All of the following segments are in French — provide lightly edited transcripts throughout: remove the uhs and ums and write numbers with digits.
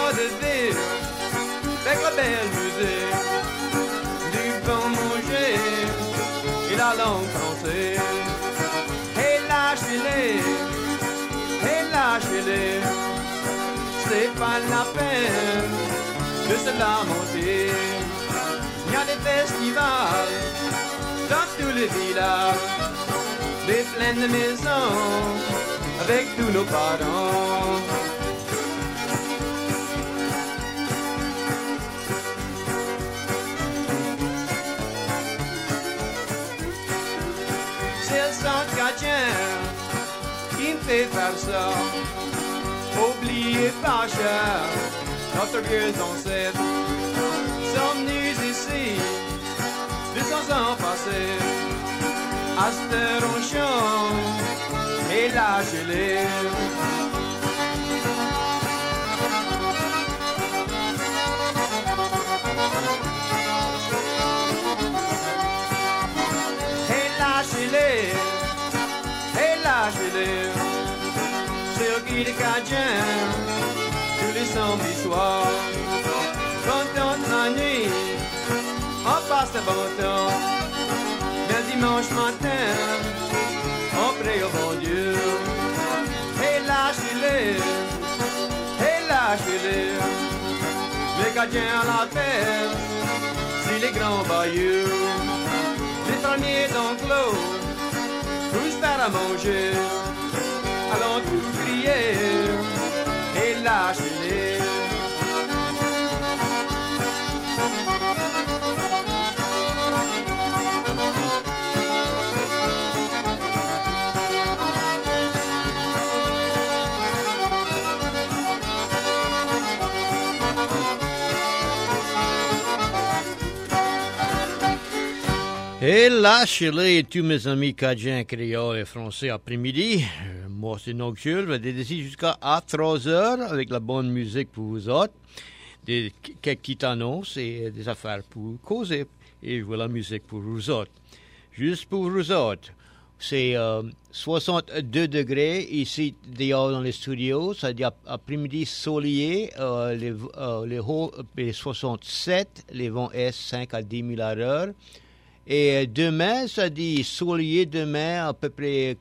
vaudeville, avec la belle musique, du bon manger et la langue française. Et lâchez-les, c'est pas la peine de se lamenter. Il y a des festivals dans tous les villages, des plaines de maisons avec tous nos parents. C'est le sang chrétien qui me fait faire ça. Oubliez pas cher, notre vieux ancêtre sont venus ici 200 ans passés. À cette heure on chante et lâchez-les. Et lâchez-les, sur qui les Cadiens, tous les samedis soirs. Quand on la nuit, on passe le bon temps. Mais le dimanche matin, on prie au bon Dieu. Et lâchez-les, les Cadiens à la terre, si les grands bayous. Les fermiers d'enclos, tous faire à manger, allons tous crier et lâchez-les. Et lâchez-les tous mes amis cadiens, créoles et français après-midi. Moi, c'est Nocturne. Je vais être ici jusqu'à 3 heures avec la bonne musique pour vous autres. Quelques petites annonces et des affaires pour causer. Et je vois la musique pour vous autres. Juste pour vous autres. C'est 62 degrés ici dehors dans les studios. C'est-à-dire après-midi soleillé. Les 67, les vents est 5 à 10 000 à l'heure. Et demain, ça dit soleillé demain, à peu près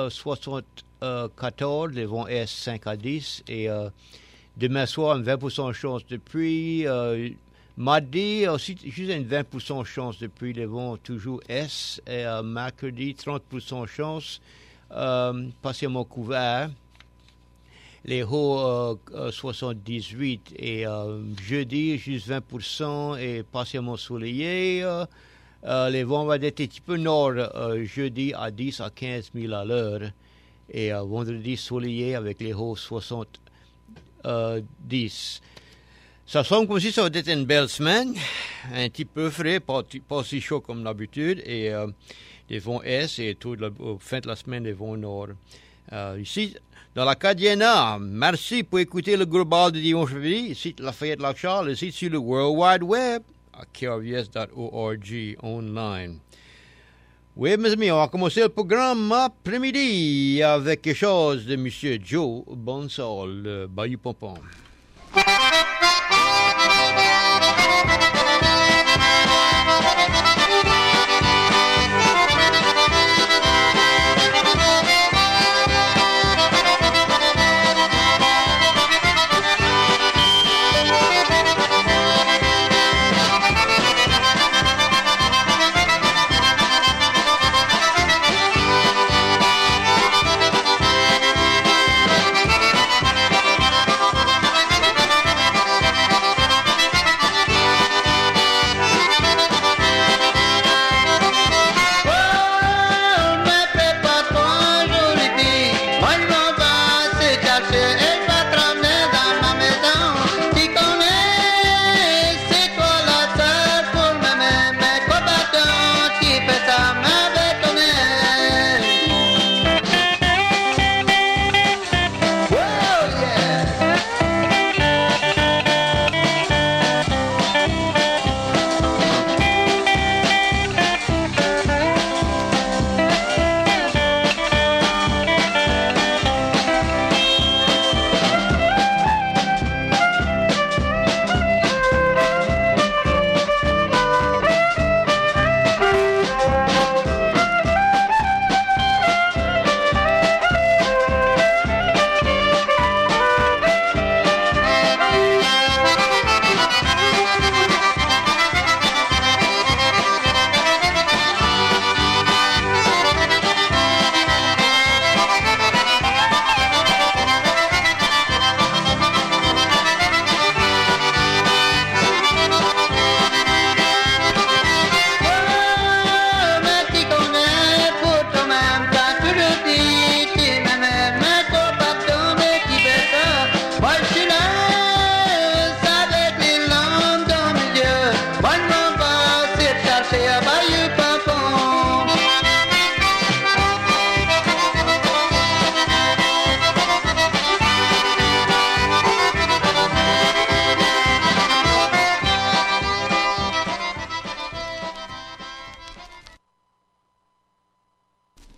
74, les vents est 5 à 10. Et demain soir, 20% de chance de pluie. Mardi, aussi, juste une 20% de chance de pluie, les vents toujours S. Et mercredi, 30% de chance, partiellement couvert. Les hauts 78. Et jeudi, juste 20% et partiellement soleillé. Les vents vont être un petit peu nord jeudi à 10 à 15 000 à l'heure. Et vendredi soleillé avec les hauts 70. Ça semble comme si ça va être une belle semaine. Un petit peu frais, pas si chaud comme d'habitude. Et les vents est et tout fin de la semaine, les vents nord. Ici, dans l'Acadiana, merci pour écouter le global de dimanche midi. Ici, Lafayette-Lac-Charles, ici sur le World Wide Web. À krvs.org online. Oui, mes amis, on va commencer le programme après-midi avec quelque chose de M. Joe Bonsall, le Bayou Pompon.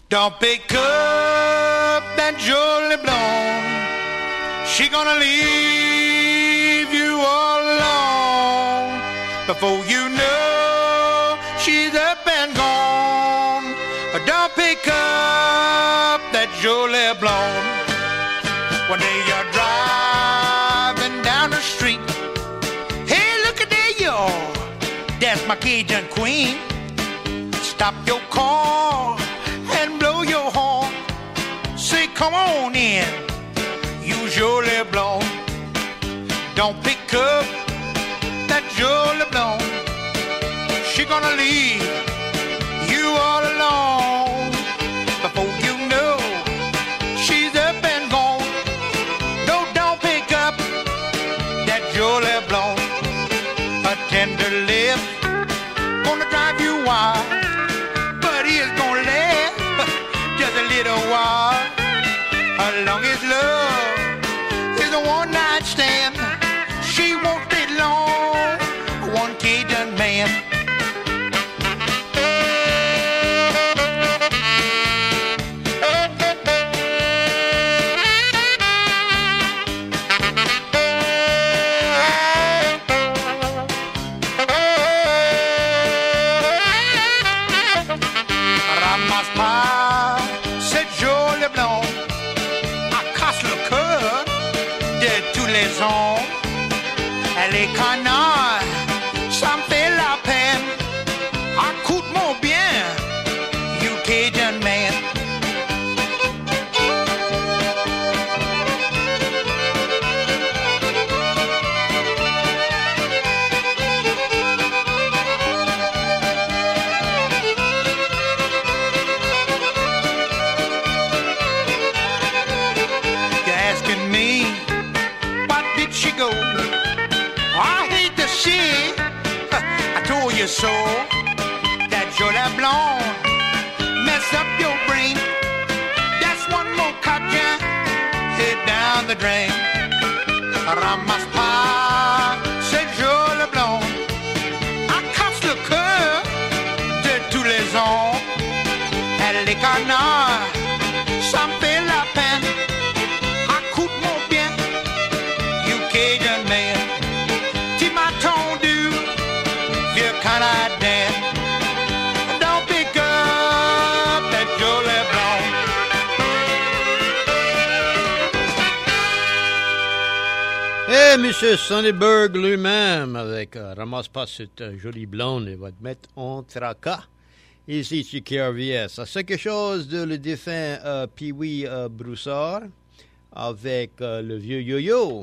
Don't pick up that Jolie Blonde. She gonna leave you all alone. Before you know, she's up and gone. Don't pick up that Jolie Blonde. One day you're driving down the street. Hey, look at there, y'all. That's my Cajun queen. Stop your car and blow your horn. Say, come on in, use Jolie Blonde. Don't pick up that Jolie Blonde. She gonna leave you all alone. Before you know, she's up and gone. No, don't pick up that Jolie Blonde. A tender lip gonna drive you wild, but it's gonna last just a little while. As long as love is a one-night stand, she won't stay long. One Cajun man. Les canards, ça me fait la peine. Écoute-moi bien, you Cajun man. You're asking me, what did she go? I hate to see, I told you so. That Jolie Blonde mess up your brain. That's one more Cajun, head down the drain. Ramasse pas cette Jolie Blonde. Elle casse le cœur de tous les hommes. Elle est canard, ça me fait la peine. Écoute-moi bien, you Cajun man. Canadien, don't pick up that Jolie Blonde. Et M. Sonnyberg lui-même, avec Ramasse pas cette jolie blonde, il va te mettre en tracas ici sur KRVS. C'est quelque chose de le défunt Pee-wee Broussard avec le vieux yo-yo.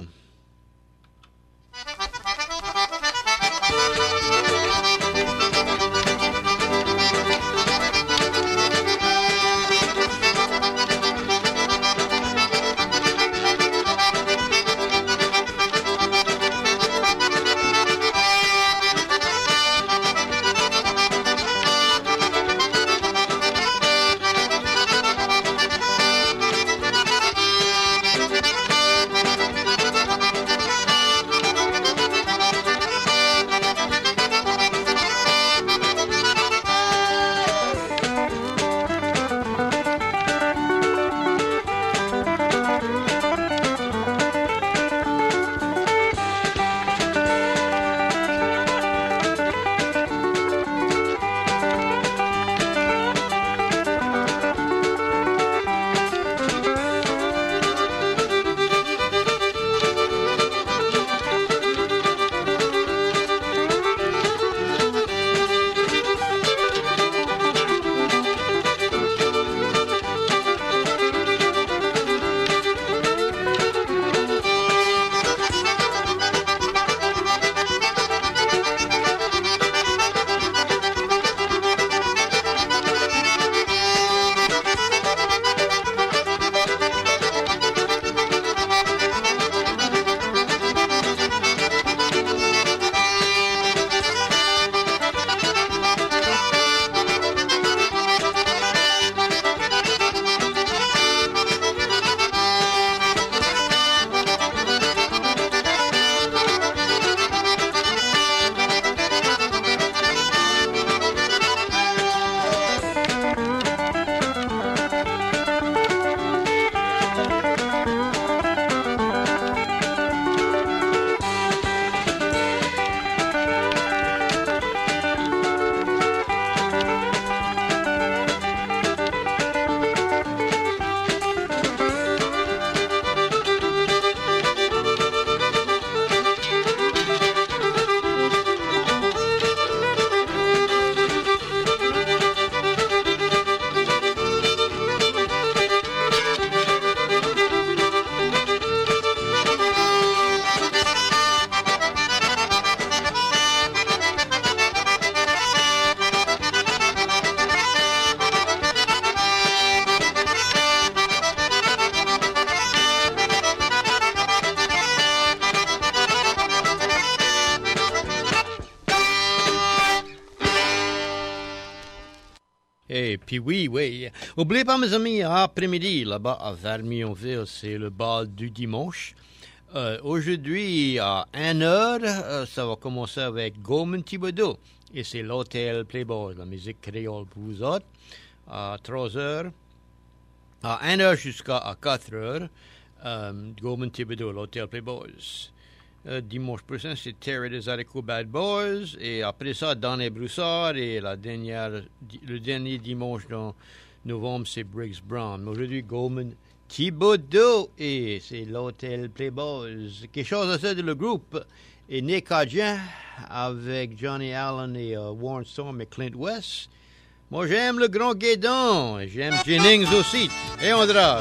Et puis oui. Oubliez pas, mes amis, après-midi, là-bas à Vermionville, c'est le bal du dimanche. Aujourd'hui, à 1h, ça va commencer avec Goldman Thibodeau. Et c'est l'hôtel Playboy, la musique créole pour vous autres. À 3h, à 1h jusqu'à 4h, Goldman Thibodeau, l'hôtel Playboys. Dimanche prochain, c'est Terre des Haricots Bad Boys. Et après ça, Dan et Broussard. Et le dernier dimanche de novembre, c'est Briggs Brown. Aujourd'hui, Goldman Thibodeau. Et c'est l'hôtel Playboys. Quelque chose à ça de le groupe. Et Nick Adjien avec Johnny Allen et Warren Storm et Clint West. Moi, j'aime le Grand Guédon. J'aime Jennings aussi. Et Andras.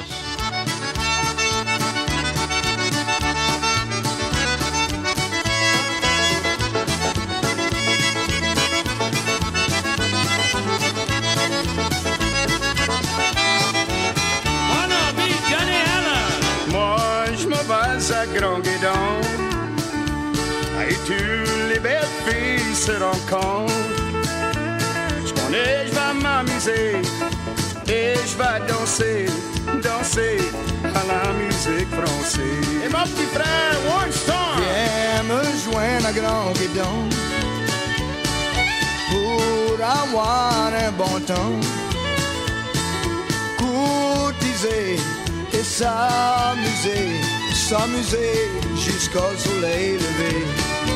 À Grand Guédon, et tous les belles filles se rencontrent. Je connais, je vais m'amuser et je vais danser à la musique française. Et mon petit frère Warren Storm, viens me joindre à Grand Guédon pour avoir un bon temps, courtiser et s'amuser jusqu'au soleil levé.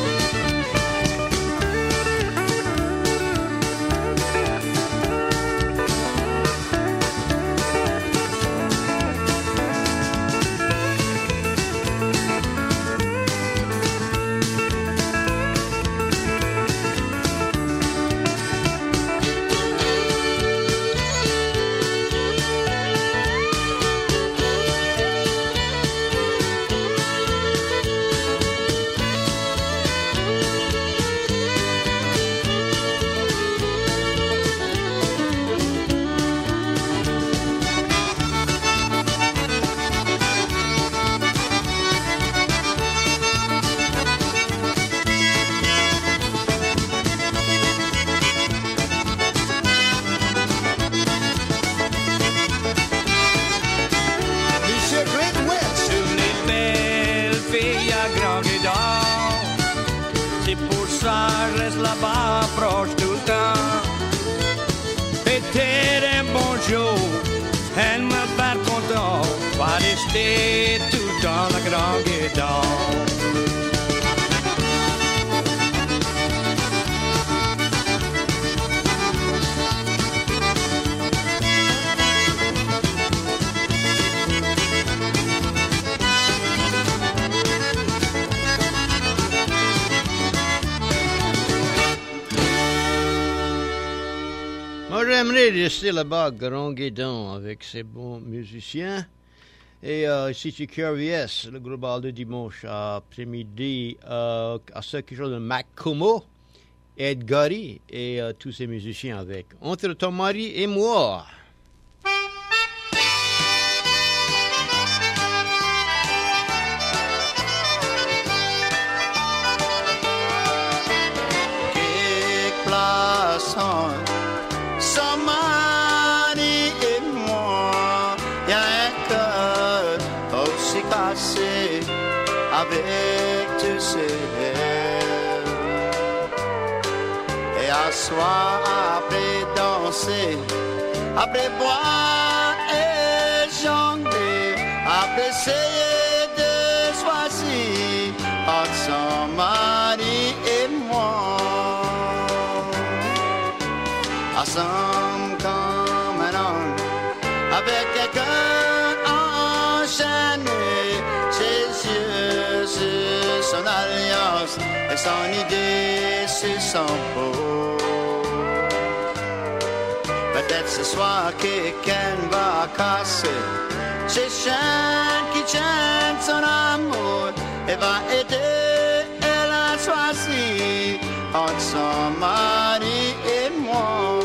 Tout dans le Grand Guédon. Moi, j'aimerais rester là-bas à Grand Guédon avec ces bons musiciens. Et ici, c'est KRVS, le gros bal de dimanche après-midi, à ce quelque chose de Mac Como, Ed Gary et tous ces musiciens avec. Entre ton mari et moi. Quelque place sans mari et moi, y a un cœur aussi cassé avec tous ces rêves. Et à soir après danser, après boire et jongler, après essayer de choisir entre son mari et moi. Ensemble comme un homme, avec quelqu'un enchaîné, ses yeux sur son alliance et son idée sur son peau. Peut-être ce soir quelqu'un va casser ces chaînes qui tiennent son amour et va aider elle à choisir entre son mari et moi.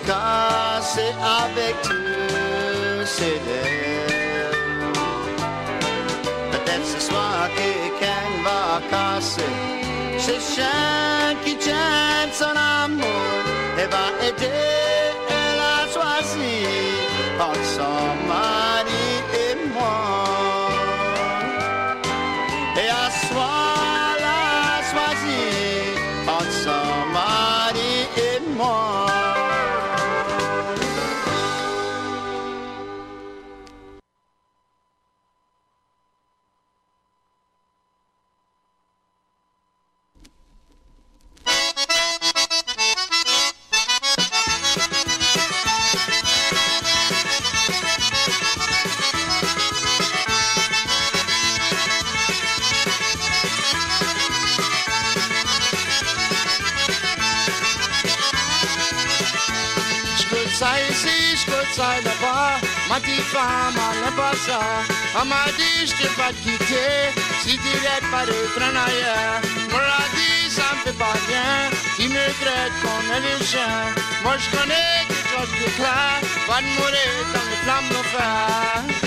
casser avec tous ses lèvres. Peut-être ce soir quelqu'un va casser ces chaînes qui tiennent son amour et va aider la choisir entre son mari et moi. Et à soir la choisir entre son mari et moi. Ça ici, je peux ça là-bas. Ma petite femme, elle n'aime pas ça. Elle m'a dit, je t'ai pas quitter si tu n'es pas de train ailleurs. Moi, elle a dit, ça me fait pas bien. Tu me traites comme un chien. Moi, je connais quelque chose de clair. Va te mourir dans les flammes d'enfer.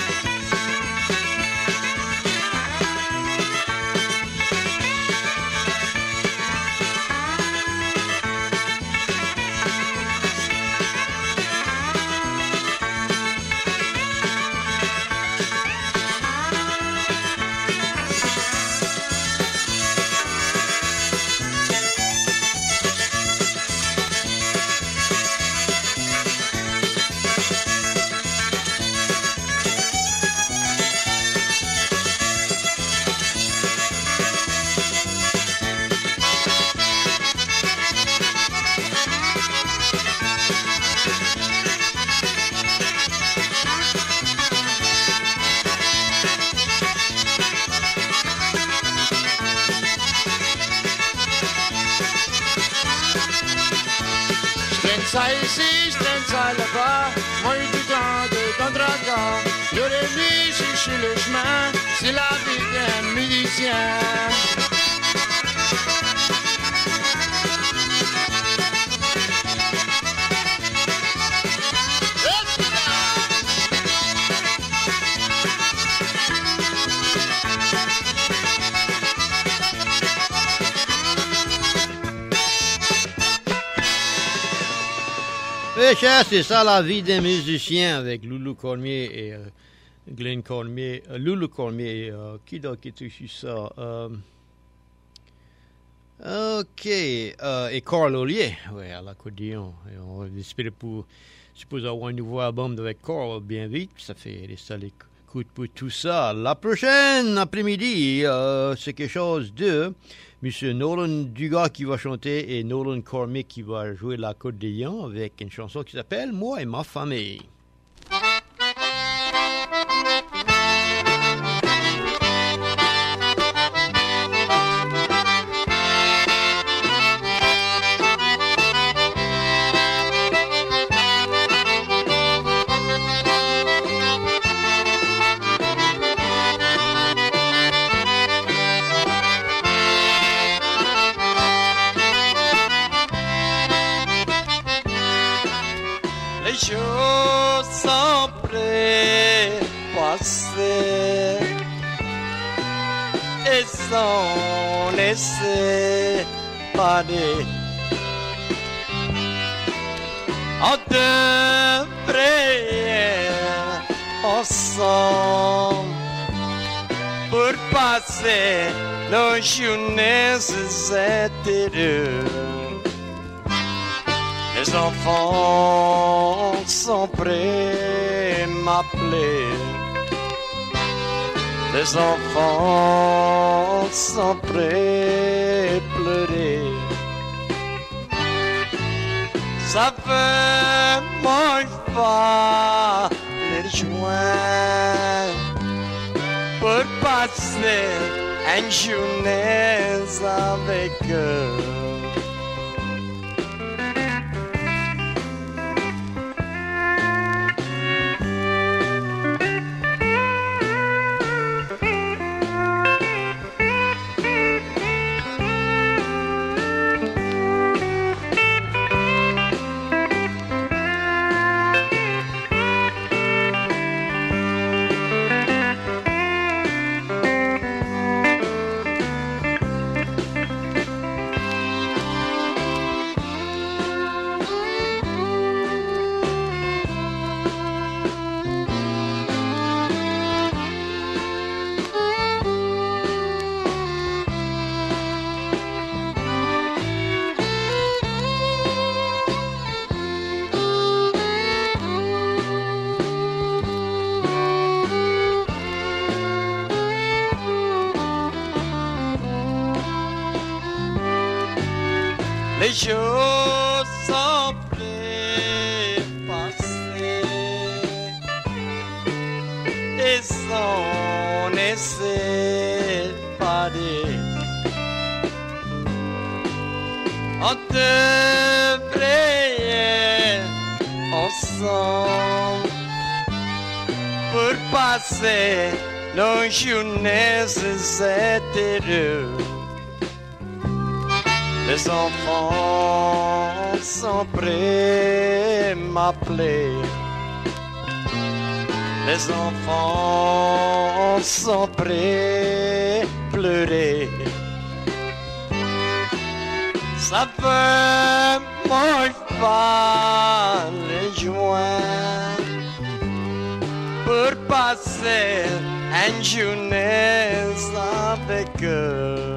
Ça ici, je traîne ça là-bas. Moi, eu du temps de ton dragon. J'aurais vu chercher le chemin. C'est la vie d'un musicien. Eh, cher, c'est ça la vie des musiciens avec Loulou Cormier et Glenn Cormier. Loulou Cormier, qui d'autre qui touche ça? Ok, et Carl Ollier, ouais, à l'accordéon. Et on va espérer pour, je suppose, avoir un nouveau album avec Carl bien vite. Ça fait rester à l'écoute pour tout ça. La prochaine après-midi, c'est quelque chose de Monsieur Nolan Dugas qui va chanter et Nolan Cormier qui va jouer l'accordéon avec une chanson qui s'appelle Moi et ma famille. On est séparés. On devrait ensemble pour passer nos journées heureuses. Les enfants sont prêts à m'appeler. Les enfants sont prêts à pleurer. Ça fait mon pas les joints pour passer une journée avec eux. les jours semblaient passer et s'en séparer. On devrait ensemble pour passer nos journées heureuses. Les enfants sont prêts à m'appeler. Les enfants sont prêts à pleurer. Ça peut moi pas les joindre pour passer une journée avec eux.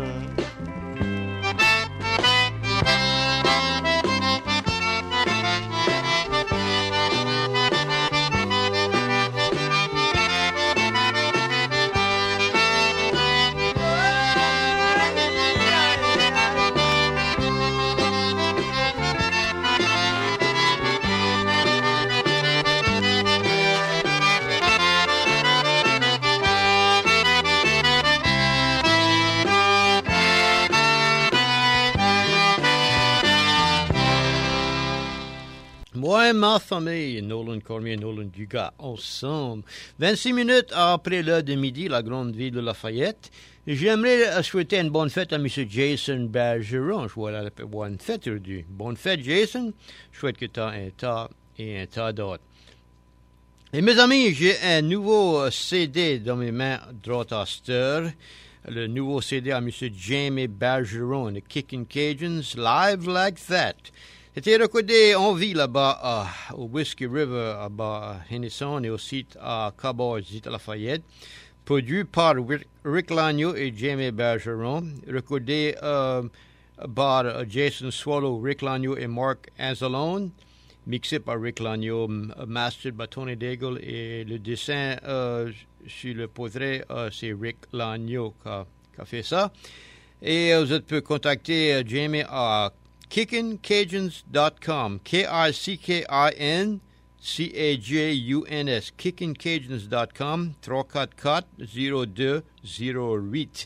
Moi et ma famille, Nolan Cormier et Nolan Dugas, ensemble. 26 minutes après l'heure de midi, la grande ville de Lafayette. J'aimerais souhaiter une bonne fête à M. Jason Bergeron. Je vois la bonne fête aujourd'hui. Bonne fête, Jason. Je souhaite que tu as un tas et un tas d'autres. Et mes amis, j'ai un nouveau CD dans mes mains droite à cette heure. Le nouveau CD à M. Jamie Bergeron, The Kickin' Cajuns, Live Like That. C'était recordé en vie là-bas au Whiskey River, à Hennesson et aussi à Cowboys, à Lafayette. Produit par Rick Lagneau et Jamie Bergeron. Recordé par Jason Swallow, Rick Lagneau et Mark Anzalone. Mixé par Rick Lagneau, mastered par Tony Daigle. Et le dessin sur le portrait, c'est Rick Lagneau qui a fait ça. Et vous pouvez contacter Jamie à KickinCajuns.com, KICKINCAJUNS, KickinCajuns.com, 344-0208.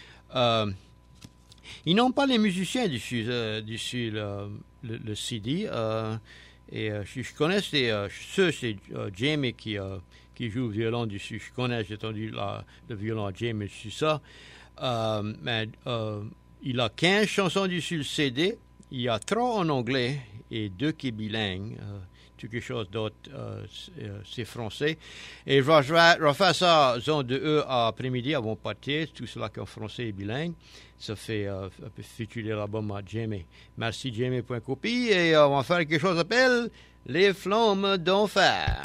Ils n'ont pas les musiciens dessus le CD. Et je connais c'est Jamie qui joue le violon dessus. Je connais, j'ai entendu le violon à Jamie dessus ça. Mais il a 15 chansons dessus le CD. Il y a 3 en anglais et 2 qui sont bilingues. Quelque chose d'autre, c'est français. Et je vais faire ça, de eux après-midi avant de partir. Tout cela qui est en français et bilingue. Ça fait featurer l'album à Jamie. Merci Jamie.copie. Et on va faire quelque chose qui s'appelle Les Flammes d'Enfer.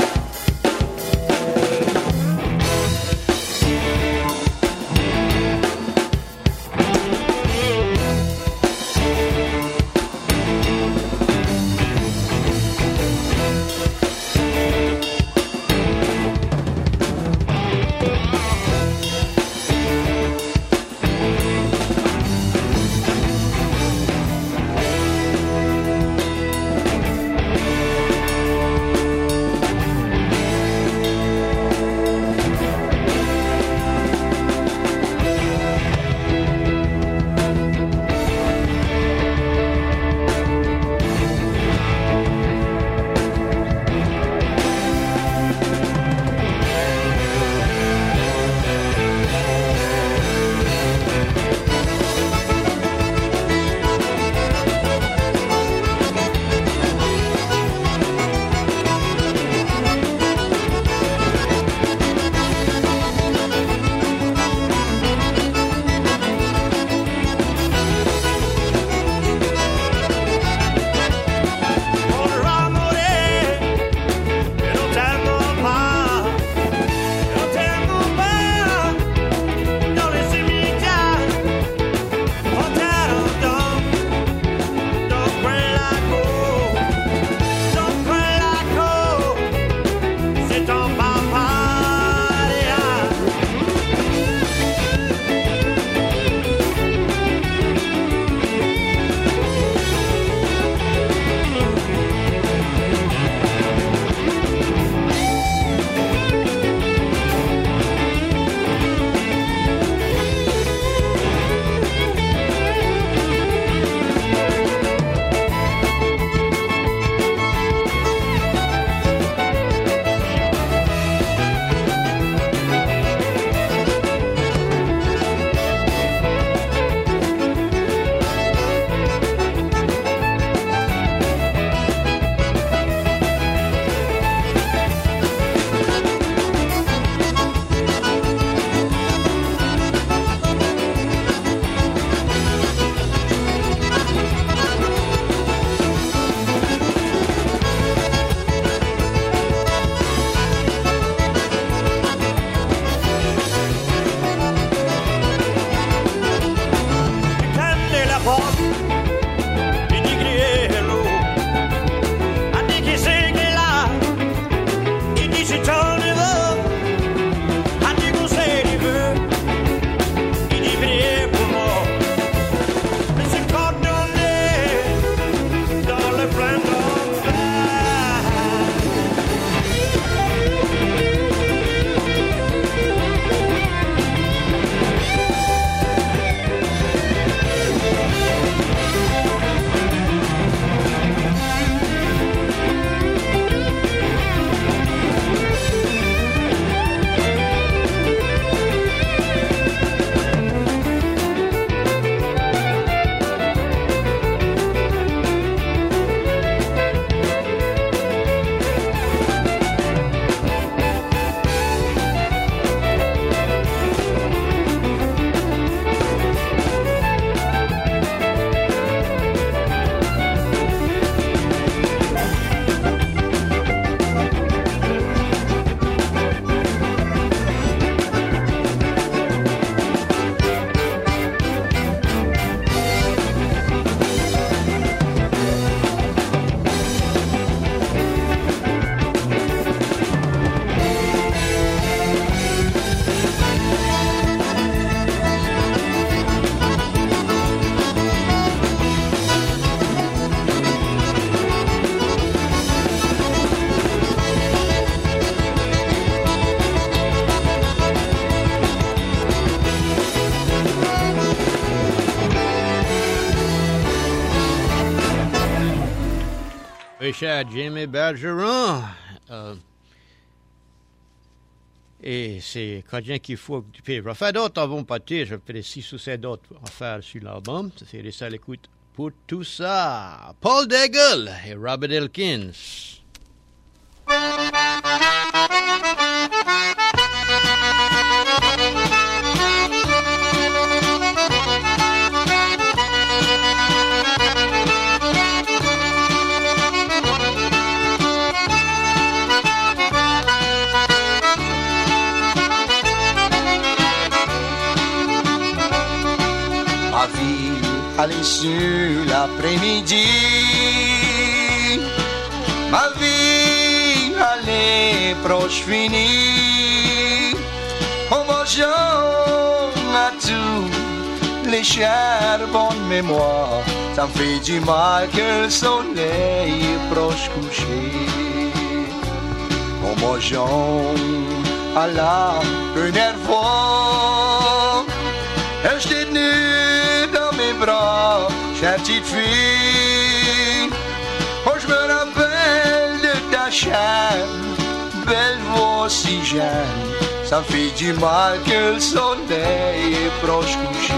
cher Jimmy Bergeron. Et c'est Cajun qu'il faut occuper. Je vais faire d'autres avant de partir. Je vais faire 6 ou 7 d'autres affaires sur l'album. Ça c'est ça l'écoute pour tout ça. Paul Daigle et Robert Elkins. Ma vie à l'issue l'après-midi, ma vie allait proche finie, en mangeant à tous les chères bonnes mémoires, ça me fait du mal que le soleil est proche couché, en mangeant à la première fois, et je t'ai tenu dans mes bras, chère petite fille. Oh, je me rappelle de ta chair, belle voix si jeune. Ça me fait du mal que le soleil est proche couché.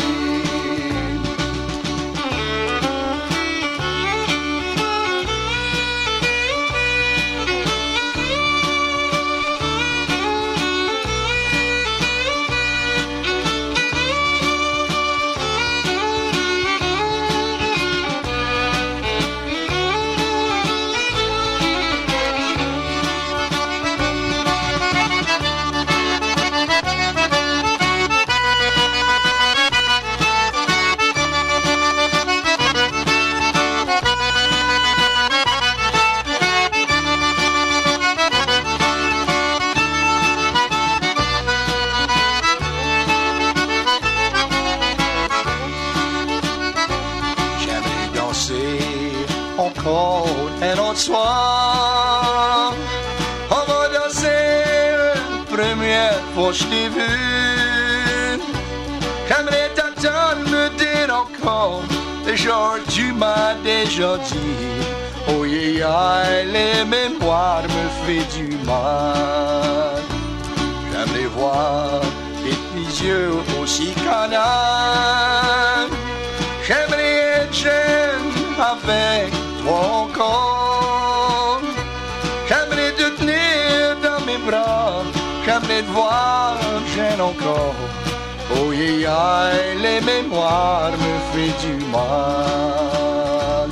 Un autre soir, on va danser la première fois que je t'ai vu. J'aimerais t'attendre, me dire encore le jour tu m'as déjà dit. Oh yeah, yeah, les mémoires me fait du mal. J'aimerais voir tes petits yeux aussi canards. J'aimerais être jeune avec toi encore. J'aimerais te tenir dans mes bras, j'aimerais te voir jeune encore. Oh yeah, yeah, les mémoires me font du mal.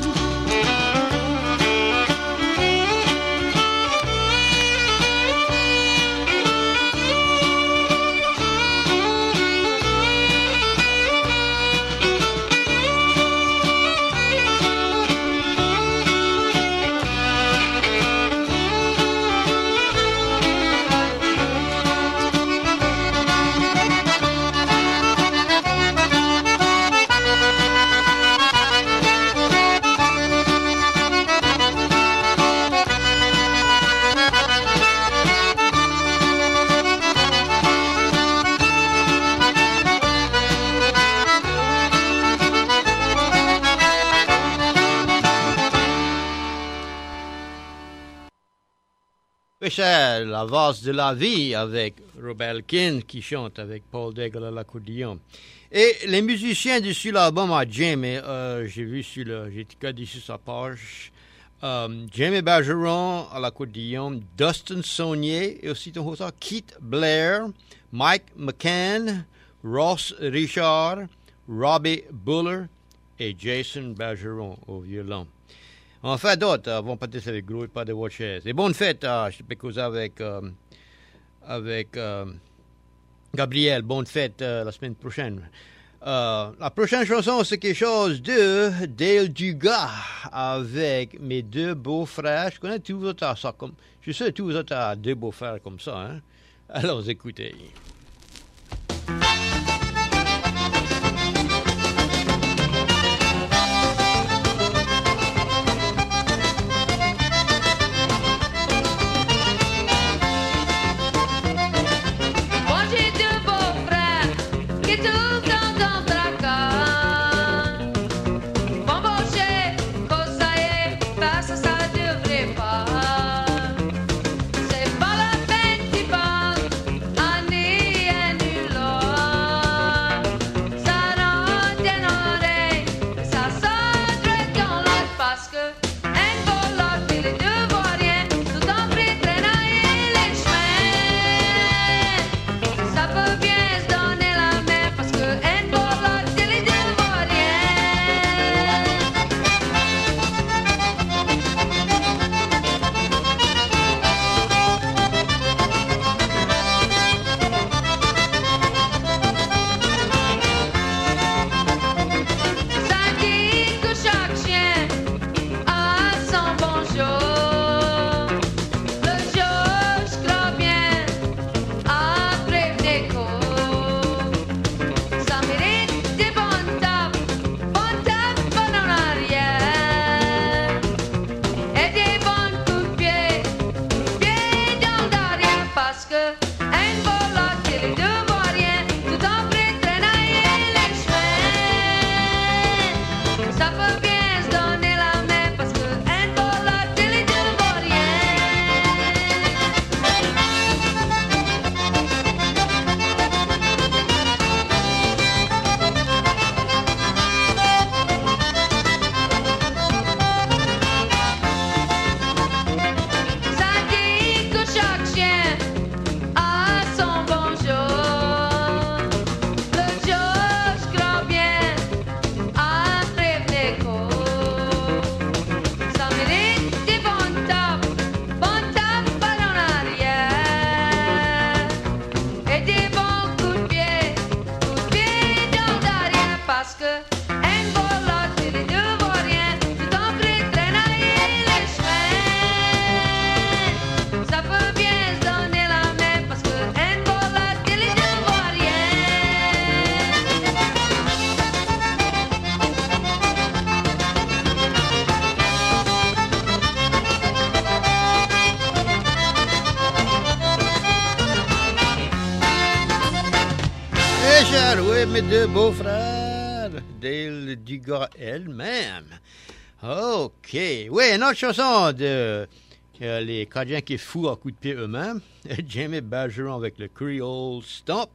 C'est la valse de la vie avec Robert Elkins qui chante avec Paul Daigle à l'accordéon. Et les musiciens dessus l'album à Jamie, j'ai vu sur j'ai regardé sur sa page, Jamie Bergeron à l'accordéon, Dustin Saunier et aussi ton ça, Keith Blair, Mike McCann, Ross Richard, Robbie Buller et Jason Bergeron au violon. On fait d'autres, avant de partir avec gros et pas de watches. Et bonne fête, je peux causer avec Gabriel, bonne fête la semaine prochaine. La prochaine chanson, c'est quelque chose de Dale Dugas avec mes deux beaux-frères. Je connais tous vous autres ça comme, je sais tous vous autres deux beaux-frères comme ça, hein. Alors écoutez. Cosa è, passa, sa Cher, oui, mes deux beaux-frères, Dale Dugas elle-même. OK. Oui, une autre chanson de les Cajuns qui fous à coups de pied eux-mêmes. Jamie Bergeron avec le Creole Stomp.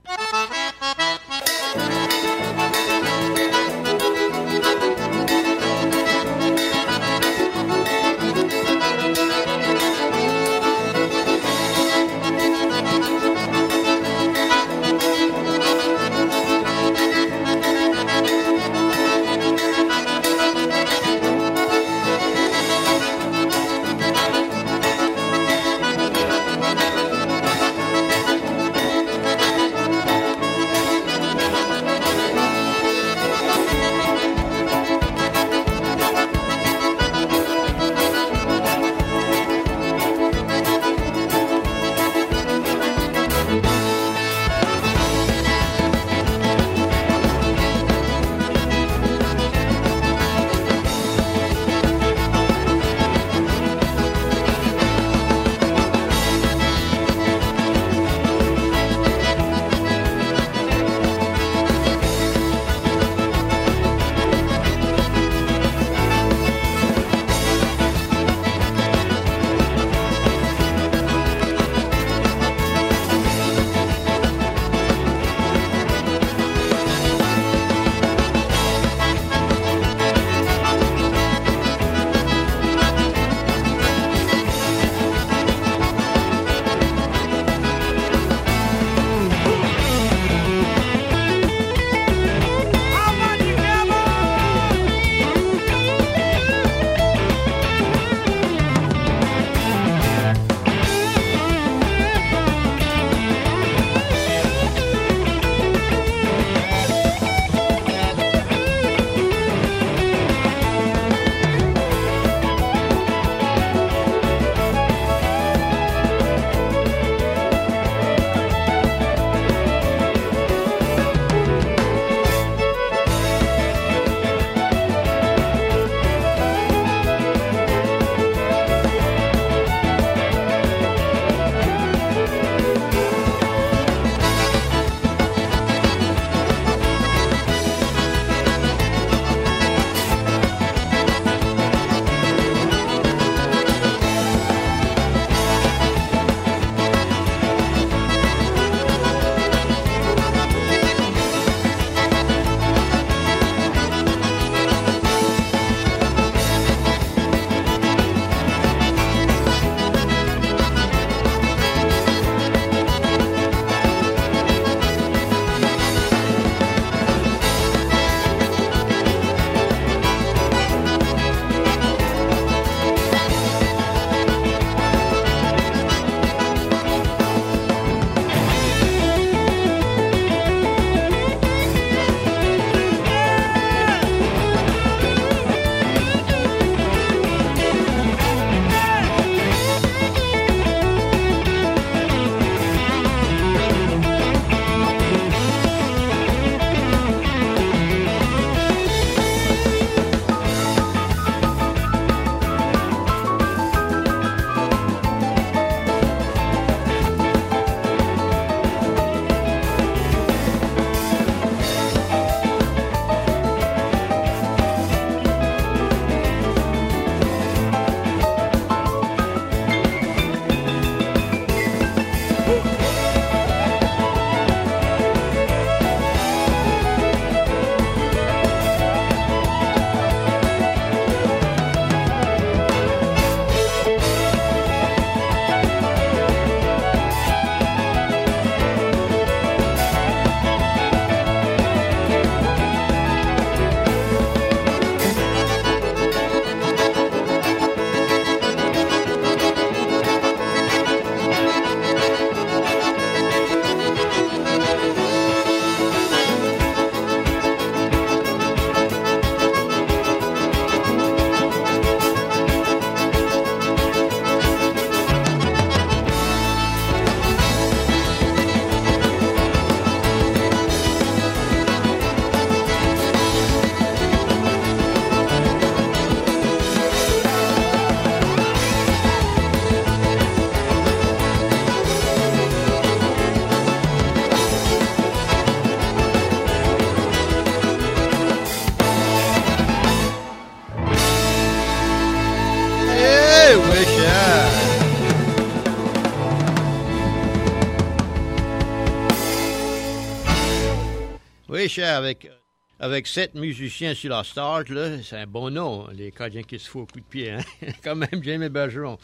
Oui, cher, avec 7 musiciens sur la stage, là, c'est un bon nom, les Cajuns qui se font au coup de pied, hein? Quand même, Jamie Bergeron.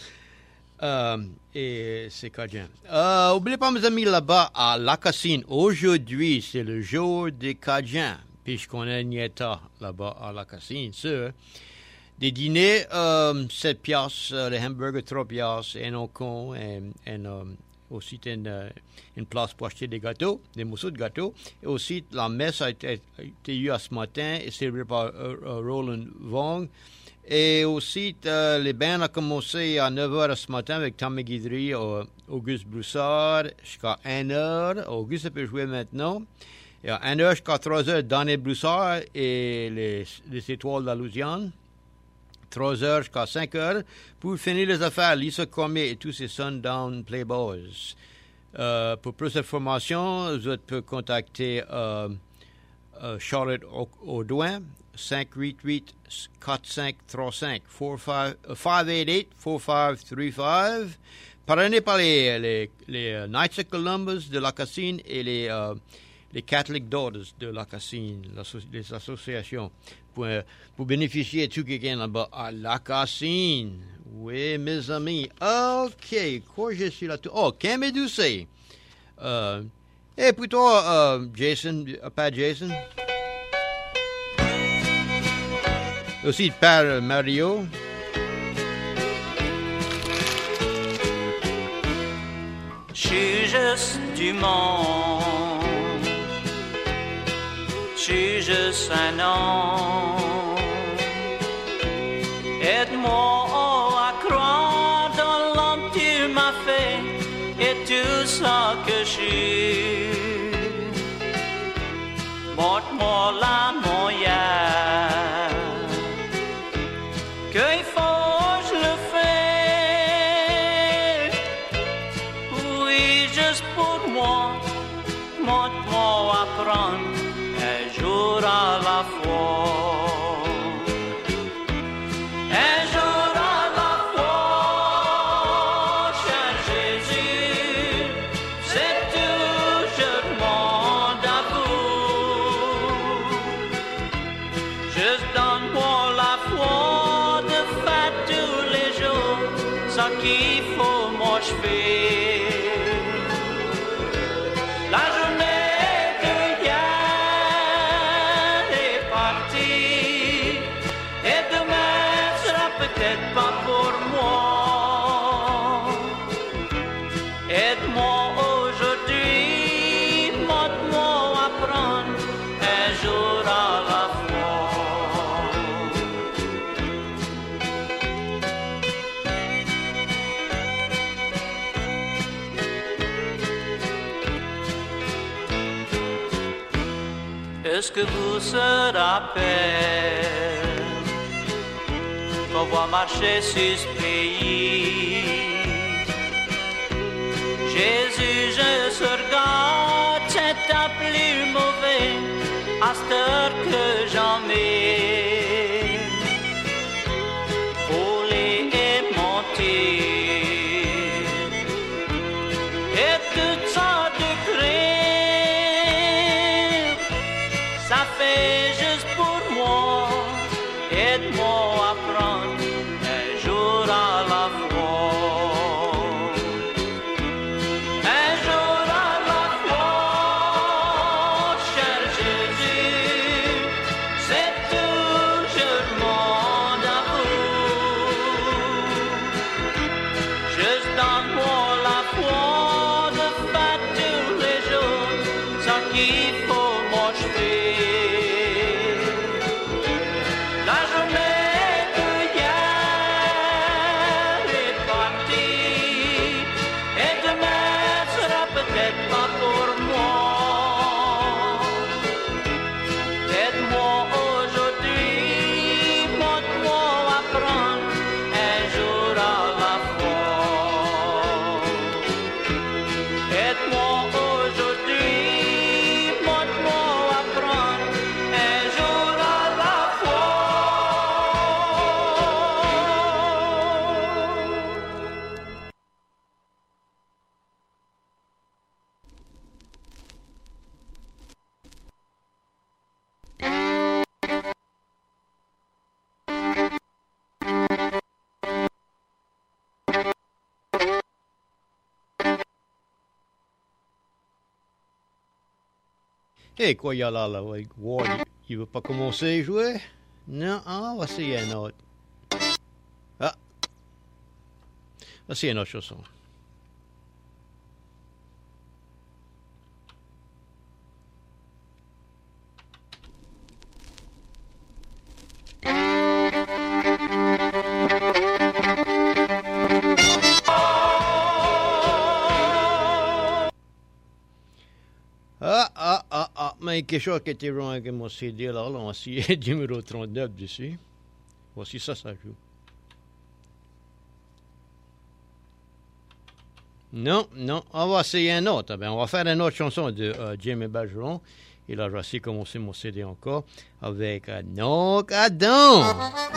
Et c'est Cajun. Oubliez pas, mes amis, là-bas, à Lacassine, aujourd'hui, c'est le jour des Cajuns, puisqu'on a une Nieta là-bas à Lacassine, ça. Des dîners, 7 piastres, les hamburgers 3 piastres, un ocon, et aussi une place pour acheter des gâteaux, des morceaux de gâteaux. Et aussi, la messe a été eue ce matin et servie par Roland Vong. Et aussi, les bands ont commencé à 9h ce matin avec Tommy Guidry, Auguste Broussard, jusqu'à 1h. Auguste peut jouer maintenant. Et à 1h jusqu'à 3h, Daniel Broussard et les Étoiles de la Louisiane. 3h jusqu'à 5h. Pour finir les affaires, Lisa Cormier et tous ses Sundown Playboys. Pour plus d'informations, vous pouvez contacter Charlotte Audouin, 588-4535, 588-4535. Parrainé par les Knights of Columbus de Lacassine et les Catholic Daughters de Lacassine, les associations, pour bénéficier de tout quelqu'un là-bas à Lacassine. Oui, mes amis. OK, quoi je suis là tout. Oh, Camé Doucet. Et plutôt, Jason, pas Jason. Aussi, Père Mario. Je suis juste du monde, je suis juste un homme. Aide-moi à croire dans l'homme que tu m'as fait et tout ça que je suis. Montre-moi la moyenne. Qu'il faut je le fais. Oui, juste pour moi. Montre-moi apprendre un jour à la fois. Un jour à la fois, cher Jésus, c'est tout je demande à vous. Juste donne-moi la foi. Ça qu'il faut m'achever. La journée de hier est partie et demain sera peut-être pas pour moi. Aide-moi aujourd'hui, montre-moi à prendre un jour à la fois. Est-ce que vous se rappelez qu'on va marcher sur ce pays? Jésus, je se regarde, c'est un plus mauvais à cette heure que j'en mets. Voler et monter et tout ça de créer. Ça fait juste pour moi, aide-moi à prendre un jour à la fois. Un jour à la fois, cher Jésus, c'est tout je demande à vous. Juste donne-moi la foi de faire tous les jours, sans qu'il faut m'achever. Aide-moi aujourd'hui, montre-moi à prendre. Hé, quoi, il y a là, avec Ward, il veut pas commencer à jouer? Non, on va essayer un autre. Ah, on va essayer une autre chanson. Mais quelque chose qui était wrong avec mon CD, là, on va essayer numéro 39 dessus. Voici ça joue. Non, on va essayer un autre. Ben, on va faire une autre chanson de Jimmy Bergeron. Et là, je vais essayer de commencer mon CD encore avec Knock at Dawn.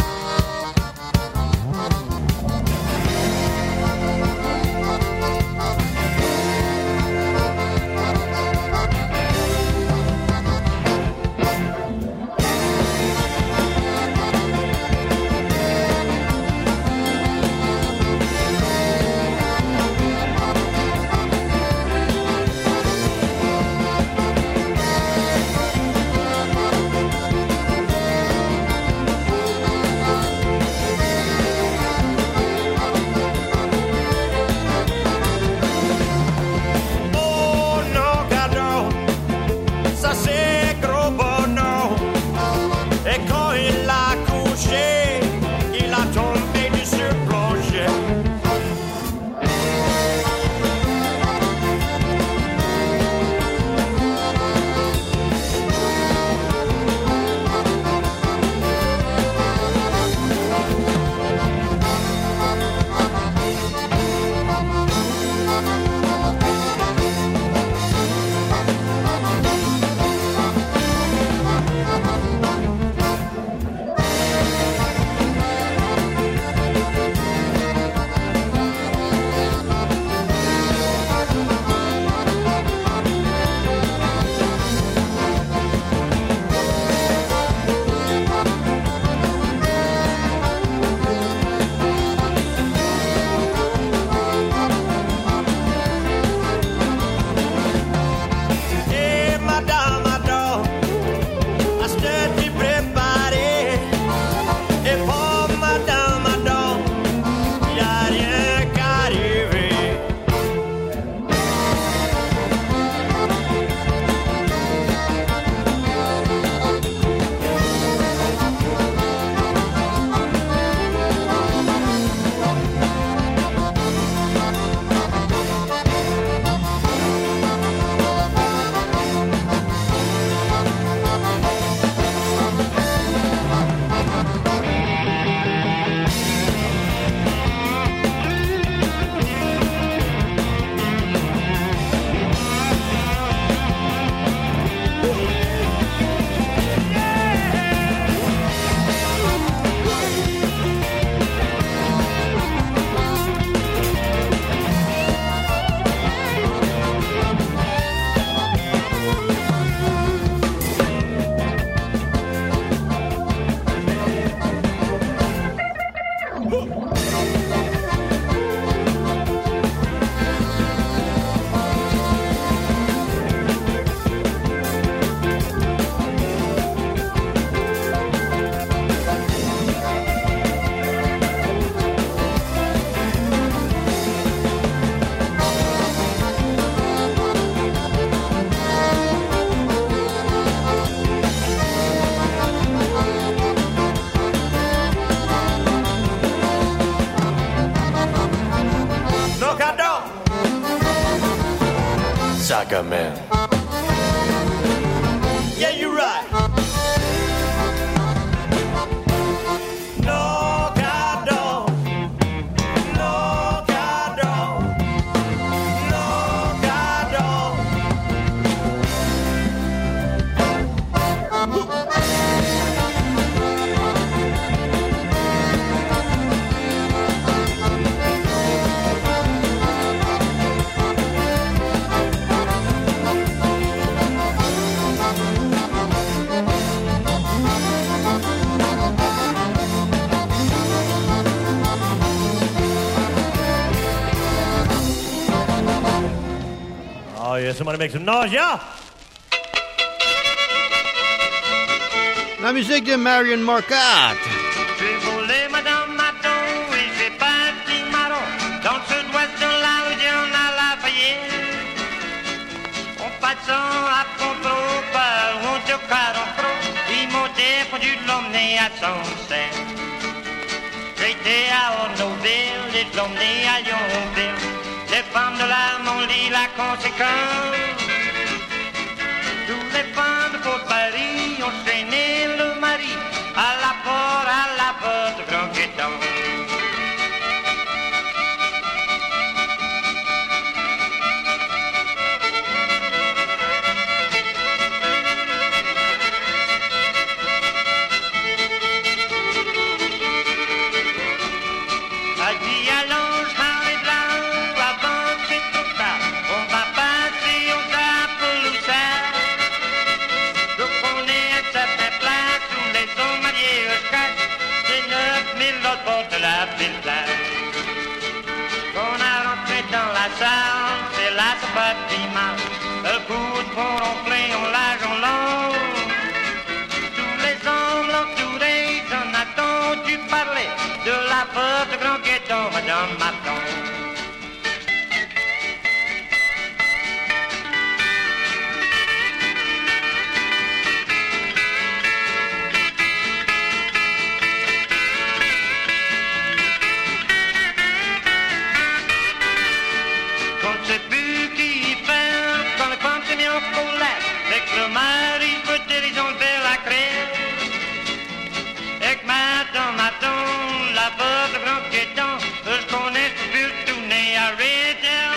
Soccer man. Yeah, you're right. No cardón, no cardón, no cardón. Oh, yeah, somebody make some noise, yeah! La musique de Marion Marcotte. J'ai volé Madame Maton et j'ai parti marron dans le sud-ouest de la rue Dion à Lafayette. En passant à Pontreau par Monte-Caron, ils m'ont défendu de l'emmener à Sunset. J'étais à Ornoville et de l'emmener à Yonville. Les femmes de là m'ont dit la conséquence. Tous les femmes de Paris ont traîné le mari à la porte, grand guettant. Quand on a rentré dans la salle, c'est là ce bâtiment. Le coup de pont ronflé, on large, on long. Tous les hommes l'entouraient, en attendu parler de la porte grand guetton, Madame Maton. Le mari peut dérision vers la crème. Et que Madame Maton, la porte grand guettant, je connais ce but tourner à Redden.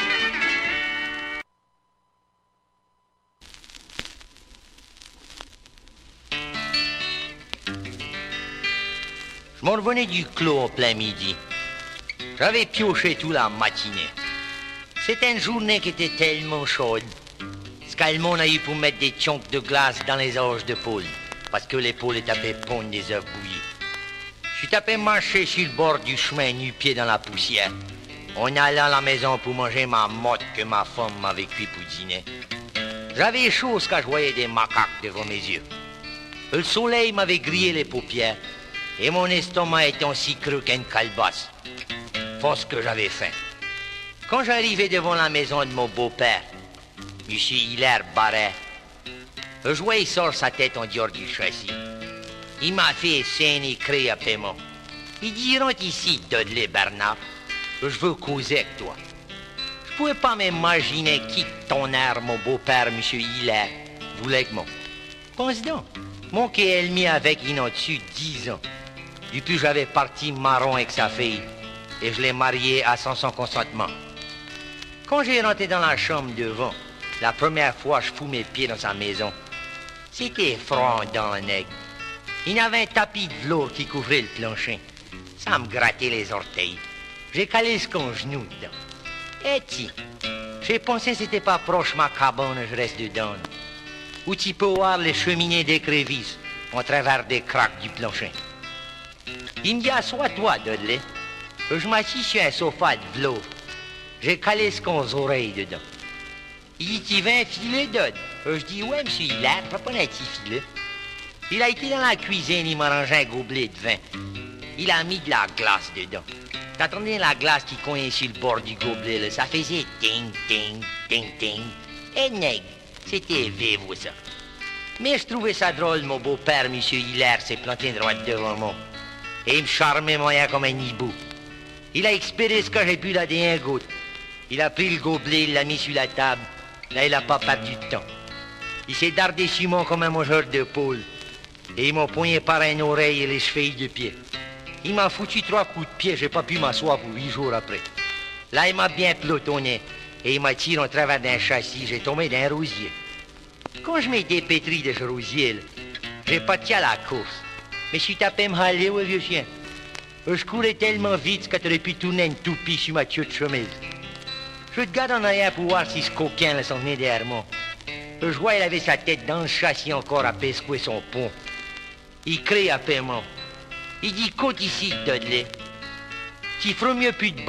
Je m'en revenais du clos en plein midi. J'avais pioché toute la matinée. C'était une journée qui était tellement chaude. Calmon a eu pour mettre des tionques de glace dans les orges de poule, parce que les poules étaient pondre des œufs bouillis. Je suis tapé marcher sur le bord du chemin, nu-pied dans la poussière. On allait à la maison pour manger ma motte que ma femme m'avait cuit pour dîner. J'avais chaud quand je voyais des macaques devant mes yeux. Le soleil m'avait grillé les paupières et mon estomac était aussi creux qu'une calebasse. Force que j'avais faim. Quand j'arrivais devant la maison de mon beau-père, Monsieur Hilaire Barret, je voyais sort sa tête en dehors du châssis. Il m'a fait scène et crier à paiement. Il dit, rentre ici, Dudley Bernard. Je veux causer avec toi. Je pouvais pas m'imaginer qui ton air, mon beau-père, Monsieur Hilaire, voulait que moi. Pense donc, mon qui est mis avec il en dessus 10 ans. Depuis j'avais parti marron avec sa fille et je l'ai marié à son consentement. Quand j'ai rentré dans la chambre devant, la première fois je fous mes pieds dans sa maison, c'était froid dans le nez. Il y avait un tapis de velours qui couvrait le plancher. Ça me grattait les orteils. J'ai calé ce con genou dedans. Et si, j'ai pensé que c'était pas proche ma cabane, je reste dedans. Où tu peux voir les cheminées d'écrevisses en travers des craques du plancher. Il me dit, assois-toi, Dudley. Je m'assis sur un sofa de velours. J'ai calé ce qu'on aux oreilles dedans. Il dit, tu veux un filet, Dud? Je dis, ouais, monsieur Hilaire, je vais prendre un petit filet. Il a été dans la cuisine, il m'a rangé un gobelet de vin. Il a mis de la glace dedans. T'attendais la glace qui cognait sur le bord du gobelet, là, ça faisait ting, ting, ting, ting. Et nègre, c'était vivre ça. Mais je trouvais ça drôle, mon beau-père, monsieur Hilaire, s'est planté droit devant moi. Et il me charmait moyen comme un hibou. Il a expiré ce que j'ai pu là d'un goutte. Il a pris le gobelet, il l'a mis sur la table. Là, il n'a pas perdu de temps. Il s'est dardé sur moi comme un mangeur de poule. Et il m'a poigné par une oreille et les chevilles de pied. Il m'a foutu 3 coups de pied, j'ai pas pu m'asseoir pour 8 jours après. Là, il m'a bien pelotonné et il m'a tiré en travers d'un châssis, j'ai tombé d'un rosier. Quand je m'étais pétri de ce rosier, là, j'ai parti à la course. Mais je suis tapé me haler, ouais, vieux chien. Je courais tellement vite que t'aurais pu tourner une toupie sur ma queue de chemise. Je te garde en arrière pour voir si ce coquin là s'en venait derrière moi. Je vois, il avait sa tête dans le châssis encore à pescouer son pont. Il crie à paiement. Il dit, côte ici, Dudley. Tu feras mieux plus de